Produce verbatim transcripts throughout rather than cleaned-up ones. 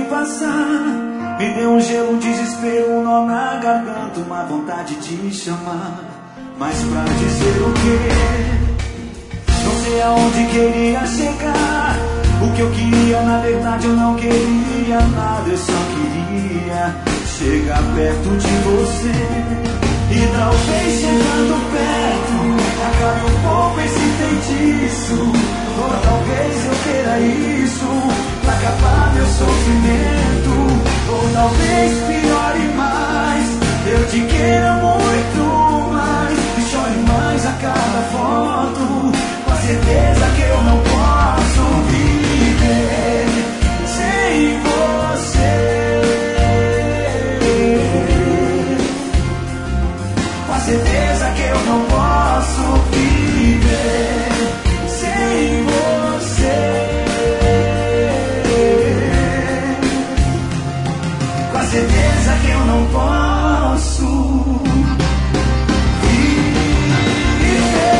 vi passar, me deu um gelo, um desespero, um nó na garganta, uma vontade de te chamar, mas pra dizer o quê? Não sei aonde queria chegar. O que eu queria, na verdade eu não queria nada, eu só queria chegar perto de você. E talvez chegando perto acabe um pouco esse feitiço, ou talvez eu queira isso pra acabar meu sofrimento, ou talvez piore mais, eu te queira muito mais e chore mais a cada foto, com a certeza que eu não posso viver sem você. Com a certeza que eu não posso viver sem você. Com a certeza que eu não posso viver.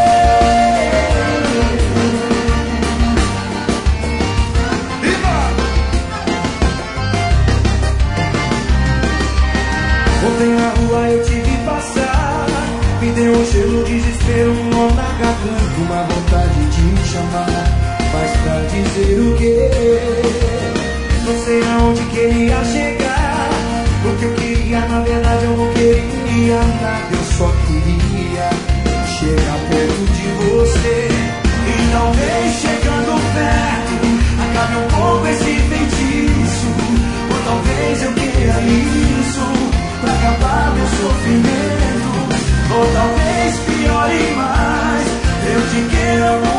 Ontem na rua eu te vi passar, me deu um gelo, desespero, um nó na garganta, uma vontade de te chamar, mas pra dizer o quê? Não sei aonde queria chegar. O que eu queria, na verdade eu não queria nada, eu só queria chegar perto de você. E talvez chegando perto acabe um pouco esse feitiço, ou talvez eu queira isso pra acabar meu sofrimento, ou talvez piore mais, eu te quero muito